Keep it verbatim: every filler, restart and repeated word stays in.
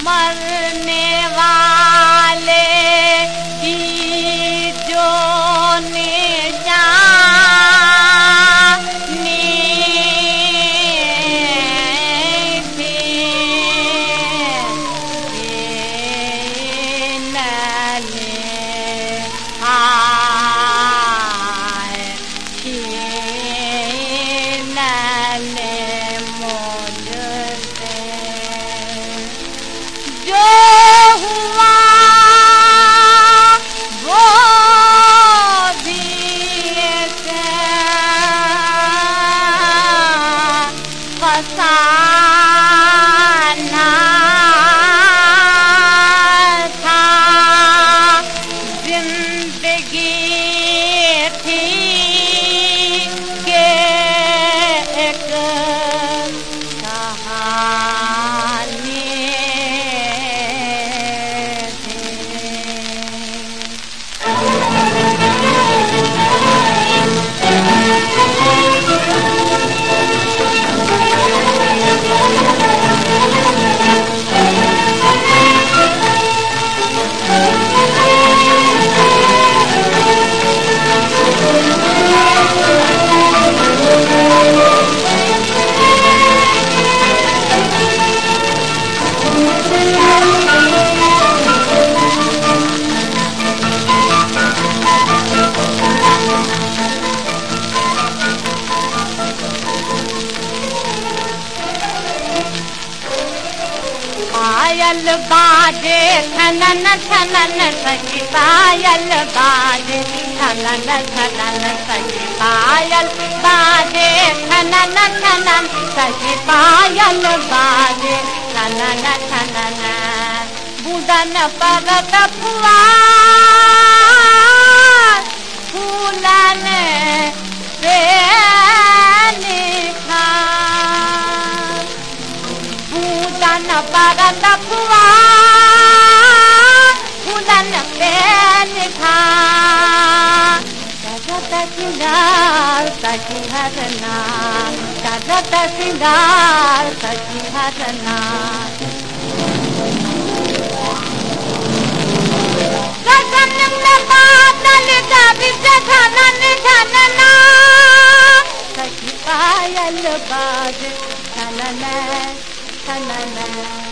मरने वाले की जो निशानी थी, नले आए थी, नले मुझसे जो हुआ वो भी फसाना था। जिंदगी थी के एक कहानी पायल बाजे छनन छनन सखी, पायल बाजे छनन छनन सखी, पायल बाजे छनन छनन सखी, पायल बाजे छनन छनन। बुदन परत फुआर फूलन से निखार, बुदन परत फुआर फूलन पे निखार। करत सिंगार सखी हरना, करत सिंगार सखी हरना। गगन में बादल दबित घनन घनना, सखी पायल बाज छनन छनन।